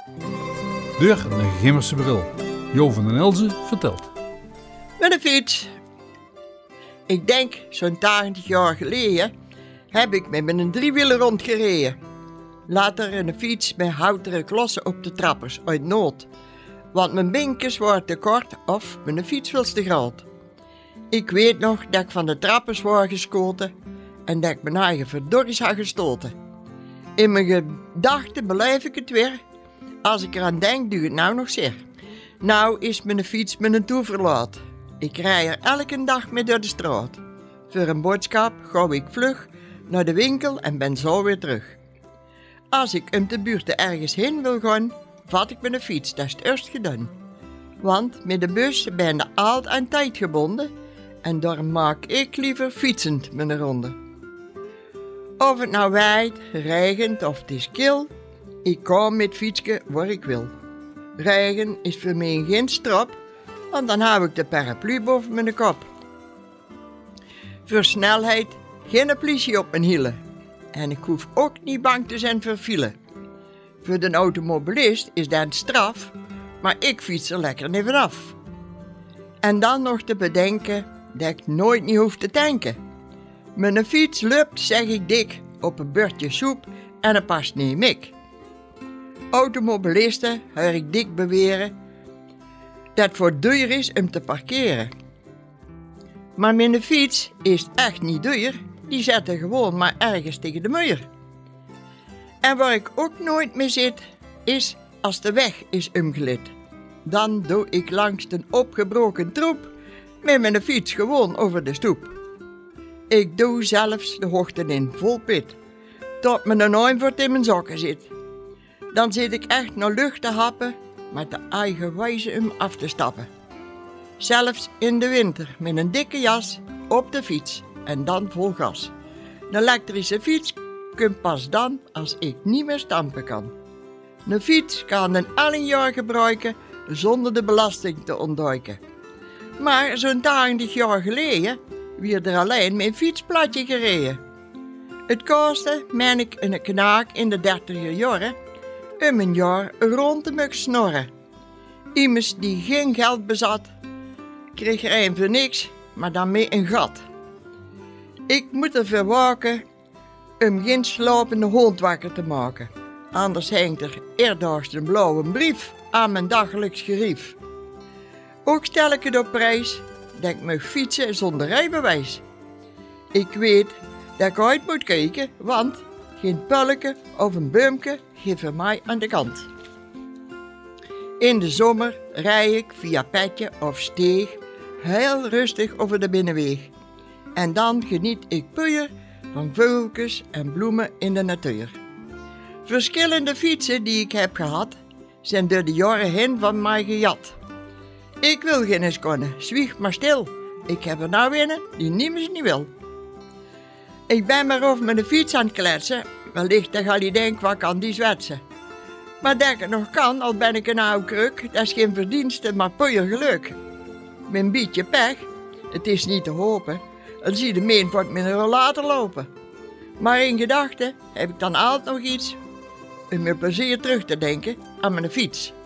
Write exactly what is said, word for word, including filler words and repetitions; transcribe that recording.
Door een Gimmerse bril. Jo van den Elzen vertelt. Met een fiets. Ik denk, zo'n tachtig jaar geleden heb ik met mijn driewieler rondgereden. Later een fiets met houteren klossen op de trappers, uit nood. Want mijn binkjes waren te kort of mijn fiets was te groot. Ik weet nog dat ik van de trappers was geschoten en dat ik mijn eigen verdories had gestoten. In mijn gedachten beleef ik het weer. Als ik eraan denk, doe ik het nou nog zeer. Nou is mijn fiets mijn toeverlaat. Ik rij er elke dag mee door de straat. Voor een boodschap ga ik vlug naar de winkel en ben zo weer terug. Als ik in de buurt ergens heen wil gaan, vat ik mijn fiets, dat is het eerst gedaan. Want met de bus ben je altijd aan tijd gebonden en daarom maak ik liever fietsend mijn ronde. Of het nou waait, regent of het is kil, ik kom met fietsje waar ik wil. Regen is voor mij geen strop, want dan hou ik de paraplu boven mijn kop. Voor snelheid geen politie op mijn hielen. En ik hoef ook niet bang te zijn voor file. Voor de automobilist is dat een straf, maar ik fiets er lekker niet vanaf. En dan nog te bedenken dat ik nooit niet hoef te tanken. Mijn fiets loopt, zeg ik dik, op een beurtje soep en het past niet mik. Automobilisten hoor ik dik beweren dat het voor duur is om te parkeren. Maar mijn fiets is echt niet duur, die zetten gewoon maar ergens tegen de muur. En waar ik ook nooit mee zit, is als de weg is omgelid. Dan doe ik langs een opgebroken troep met mijn fiets gewoon over de stoep. Ik doe zelfs de hoogten in, vol pit, tot mijn neunvoort in mijn zakken zit. Dan zit ik echt naar lucht te happen, met de eigen wijze om af te stappen. Zelfs in de winter met een dikke jas op de fiets en dan vol gas. Een elektrische fiets komt pas dan als ik niet meer stampen kan. Een fiets kan een elk jaar gebruiken zonder de belasting te ontduiken. Maar zo'n tachtig jaar geleden werd er alleen mijn fietsplatje gereden. Het kostte, meen ik, een knaak in de dertiger jaren om een jaar rond te mogen snorren. Immers die geen geld bezat, kreeg er een voor niks, maar dan mee een gat. Ik moet ervoor waken om geen slapende hond wakker te maken. Anders hangt er eerdaags een blauwe brief aan mijn dagelijks gerief. Ook stel ik het op prijs dat ik mag fietsen zonder rijbewijs. Ik weet dat ik uit moet kijken, want geen pulke of een boomke geeft mij aan de kant. In de zomer rij ik via Petje of Steeg heel rustig over de binnenweg. En dan geniet ik puur van vogeltjes en bloemen in de natuur. Verschillende fietsen die ik heb gehad, zijn door de jaren heen van mij gejat. Ik wil geen eens kunnen, zwieg maar stil. Ik heb er nou een die niemand niet wil. Ik ben maar over mijn fiets aan het kletsen, wellicht dan ga je denken, wat kan die zwetsen? Maar dat ik het nog kan, al ben ik een oude kruk, dat is geen verdienste, maar puur geluk. Mijn beetje pech, het is niet te hopen, dan zie je de meen wat minder later lopen. Maar in gedachten heb ik dan altijd nog iets om met plezier terug te denken aan mijn fiets.